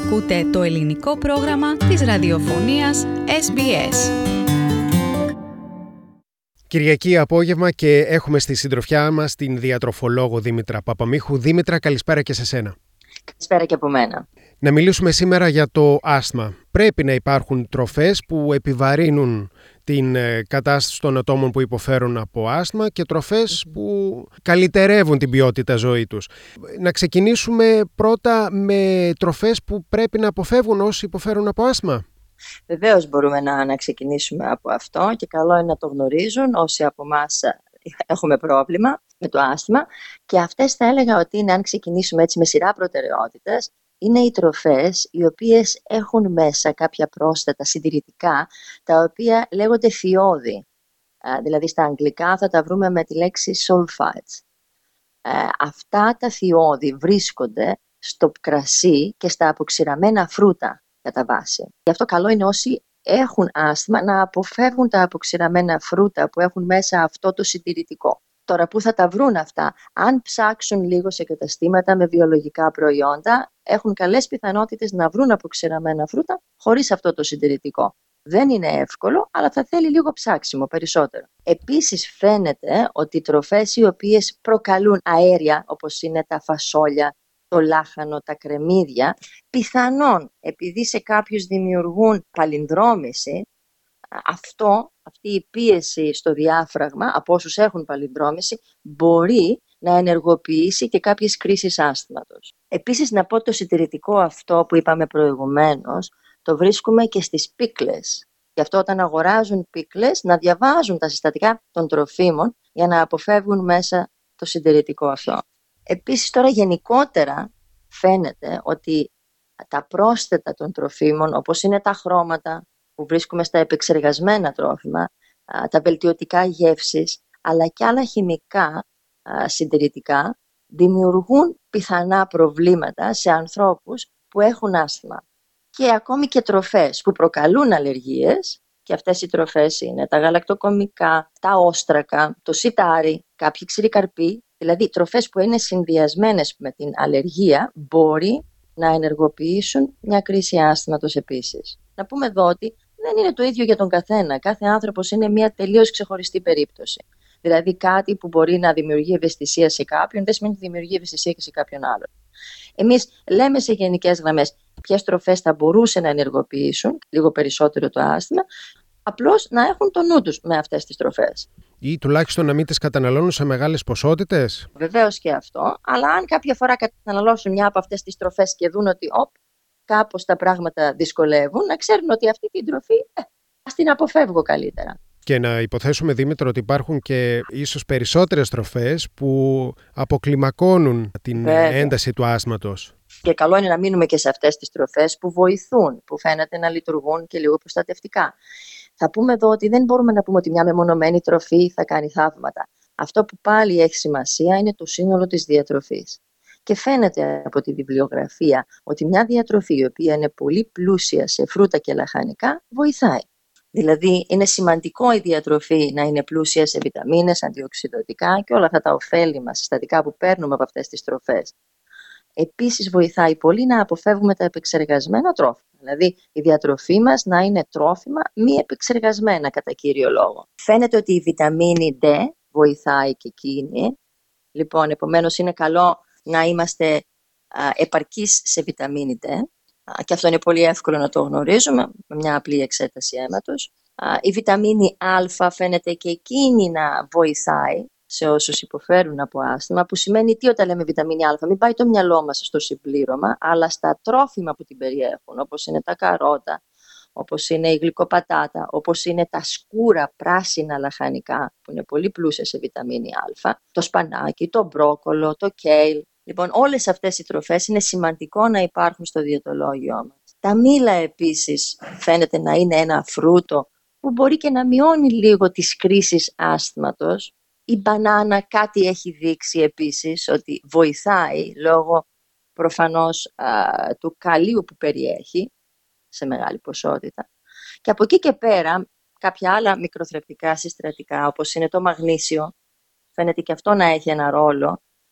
Ακούτε το ελληνικό πρόγραμμα της ραδιοφωνίας SBS. Κυριακή απόγευμα και έχουμε στη συντροφιά μας την διατροφολόγο Δήμητρα Παπαμίχου. Δήμητρα, καλησπέρα και σε σένα. Καλησπέρα και από μένα. Να μιλήσουμε σήμερα για το άσθμα. Πρέπει να υπάρχουν τροφές που επιβαρύνουν την κατάσταση των ατόμων που υποφέρουν από άσθμα και τροφές που καλυτερεύουν την ποιότητα ζωή τους. Να ξεκινήσουμε πρώτα με τροφές που πρέπει να αποφεύγουν όσοι υποφέρουν από άσθμα. Βεβαίως μπορούμε να ξεκινήσουμε από αυτό και καλό είναι να το γνωρίζουν όσοι από εμάς έχουμε πρόβλημα με το άσθμα. Και αυτές θα έλεγα ότι είναι, αν ξεκινήσουμε έτσι με σειρά προτεραιότητες, είναι οι τροφές οι οποίες έχουν μέσα κάποια πρόσθετα συντηρητικά, τα οποία λέγονται θειώδη. Δηλαδή στα αγγλικά θα τα βρούμε με τη λέξη sulfites. Αυτά τα θειώδη βρίσκονται στο κρασί και στα αποξηραμένα φρούτα κατά βάση. Γι' αυτό καλό είναι όσοι έχουν άσθμα να αποφεύγουν τα αποξηραμένα φρούτα που έχουν μέσα αυτό το συντηρητικό. Τώρα πού θα τα βρουν αυτά? Αν ψάξουν λίγο σε καταστήματα με βιολογικά προϊόντα, έχουν καλές πιθανότητες να βρουν αποξηραμένα φρούτα χωρίς αυτό το συντηρητικό. Δεν είναι εύκολο, αλλά θα θέλει λίγο ψάξιμο περισσότερο. Επίσης φαίνεται ότι οι τροφές οι οποίες προκαλούν αέρια, όπως είναι τα φασόλια, το λάχανο, τα κρεμμύδια, πιθανόν επειδή σε κάποιους δημιουργούν παλινδρόμηση, αυτή η πίεση στο διάφραγμα από όσους έχουν παλινδρόμηση μπορεί να ενεργοποιήσει και κάποιες κρίσεις άσθματος. Επίσης να πω το συντηρητικό αυτό που είπαμε προηγουμένως, το βρίσκουμε και στις πίκλες. Γι' αυτό όταν αγοράζουν πίκλες να διαβάζουν τα συστατικά των τροφίμων για να αποφεύγουν μέσα το συντηρητικό αυτό. Επίσης τώρα γενικότερα φαίνεται ότι τα πρόσθετα των τροφίμων, όπως είναι τα χρώματα που βρίσκουμε στα επεξεργασμένα τρόφιμα, τα βελτιωτικά γεύσης, αλλά και άλλα χημικά συντηρητικά, δημιουργούν πιθανά προβλήματα σε ανθρώπους που έχουν άσθμα. Και ακόμη και τροφές που προκαλούν αλλεργίες, και αυτές οι τροφές είναι τα γαλακτοκομικά, τα όστρακα, το σιτάρι, κάποιοι ξηροί καρποί, δηλαδή τροφές που είναι συνδυασμένες με την αλλεργία, μπορεί να ενεργοποιήσουν μια κρίση άσθματος επίσης. Να πούμε εδώ ότι δεν είναι το ίδιο για τον καθένα. Κάθε άνθρωπος είναι μια τελείως ξεχωριστή περίπτωση. Δηλαδή κάτι που μπορεί να δημιουργεί ευαισθησία σε κάποιον, δεν σημαίνει ότι δημιουργεί ευαισθησία και σε κάποιον άλλον. Εμείς λέμε σε γενικές γραμμές ποιες τροφές θα μπορούσαν να ενεργοποιήσουν λίγο περισσότερο το άσθμα, απλώς να έχουν το νου τους με αυτές τις τροφές. Ή τουλάχιστον να μην τις καταναλώνουν σε μεγάλες ποσότητες. Βεβαίως και αυτό, αλλά αν κάποια φορά καταναλώσουν μια από αυτές τις τροφές και δουν ότι κάπως τα πράγματα δυσκολεύουν, να ξέρουν ότι αυτή την τροφή ας την αποφεύγω καλύτερα. Και να υποθέσουμε, Δήμητρο, ότι υπάρχουν και ίσως περισσότερες τροφές που αποκλιμακώνουν την ένταση του άσθματος. Και καλό είναι να μείνουμε και σε αυτές τις τροφές που βοηθούν, που φαίνεται να λειτουργούν και λίγο προστατευτικά. Θα πούμε εδώ ότι δεν μπορούμε να πούμε ότι μια μεμονωμένη τροφή θα κάνει θαύματα. Αυτό που πάλι έχει σημασία είναι το σύνολο της διατροφής. Και φαίνεται από τη βιβλιογραφία ότι μια διατροφή η οποία είναι πολύ πλούσια σε φρούτα και λαχανικά βοηθάει. Δηλαδή είναι σημαντικό η διατροφή να είναι πλούσια σε βιταμίνες, αντιοξυδωτικά και όλα αυτά τα ωφέλιμα συστατικά που παίρνουμε από αυτές τις τροφές. Επίσης βοηθάει πολύ να αποφεύγουμε τα επεξεργασμένα τρόφιμα. Δηλαδή η διατροφή μας να είναι τρόφιμα μη επεξεργασμένα κατά κύριο λόγο. Φαίνεται ότι η βιταμίνη D βοηθάει και εκείνη. Λοιπόν, επομένως είναι καλό να είμαστε επαρκείς σε βιταμίνη D. Και αυτό είναι πολύ εύκολο να το γνωρίζουμε με μια απλή εξέταση αίματος. Η βιταμίνη Α φαίνεται και εκείνη να βοηθάει σε όσους υποφέρουν από άσθημα, που σημαίνει τι όταν λέμε βιταμίνη Α? Μην πάει το μυαλό μας στο συμπλήρωμα, αλλά στα τρόφιμα που την περιέχουν, όπως είναι τα καρότα, όπως είναι η γλυκοπατάτα, όπως είναι τα σκούρα πράσινα λαχανικά, που είναι πολύ πλούσια σε βιταμίνη Α, το σπανάκι, το μπρόκολο, το κέιλ. Λοιπόν, όλες αυτές οι τροφές είναι σημαντικό να υπάρχουν στο διαιτολόγιό μας. Τα μήλα επίσης φαίνεται να είναι ένα φρούτο που μπορεί και να μειώνει λίγο τις κρίσεις άσθματος. Η μπανάνα κάτι έχει δείξει επίσης ότι βοηθάει λόγω προφανώς του καλίου που περιέχει σε μεγάλη ποσότητα. Και από εκεί και πέρα κάποια άλλα μικροθρεπτικά συστατικά όπως είναι το μαγνήσιο, φαίνεται και αυτό να έχει ένα ρόλο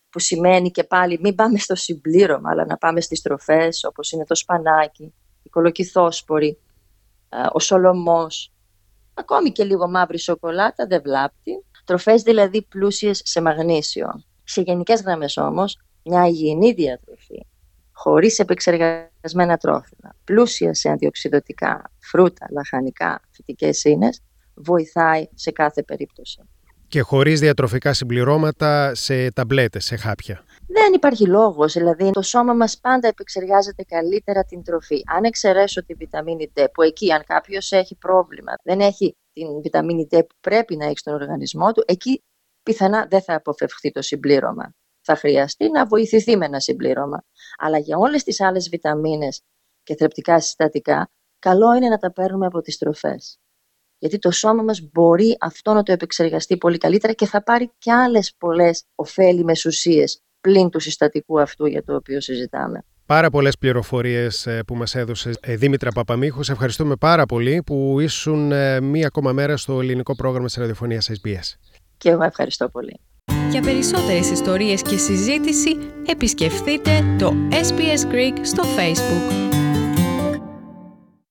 που σημαίνει και πάλι μην πάμε στο συμπλήρωμα, αλλά να πάμε στις τροφές όπως είναι το σπανάκι, η κολοκυθόσπορη, ο σολομός, ακόμη και λίγο μαύρη σοκολάτα δεν βλάπτει. Τροφές δηλαδή πλούσιες σε μαγνήσιο. Σε γενικές γραμμές όμως, μια υγιεινή διατροφή, χωρίς επεξεργασμένα τρόφιμα, πλούσια σε αντιοξυδοτικά, φρούτα, λαχανικά, φυτικές ίνες, βοηθάει σε κάθε περίπτωση. Και χωρίς διατροφικά συμπληρώματα σε ταμπλέτες, σε χάπια. Δεν υπάρχει λόγος, δηλαδή το σώμα μας πάντα επεξεργάζεται καλύτερα την τροφή. Αν εξαιρέσω τη βιταμίνη D, που εκεί αν κάποιος έχει πρόβλημα, δεν έχει την βιταμίνη D που πρέπει να έχει στον οργανισμό του, εκεί πιθανά δεν θα αποφευχθεί το συμπλήρωμα. Θα χρειαστεί να βοηθηθεί με ένα συμπλήρωμα. Αλλά για όλες τις άλλες βιταμίνες και θρεπτικά συστατικά, καλό είναι να τα παίρνουμε από τις τροφές. Γιατί το σώμα μας μπορεί αυτό να το επεξεργαστεί πολύ καλύτερα και θα πάρει και άλλες πολλές ωφέλιμες ουσίες πλην του συστατικού αυτού για το οποίο συζητάμε. Πάρα πολλές πληροφορίες που μας έδωσες, Δήμητρα Παπαμίχου. Σε ευχαριστούμε πάρα πολύ που ήσουν μία ακόμα μέρα στο ελληνικό πρόγραμμα της ραδιοφωνίας SBS. Και εγώ ευχαριστώ πολύ. Για περισσότερες ιστορίες και συζήτηση επισκεφτείτε το SBS Greek στο Facebook.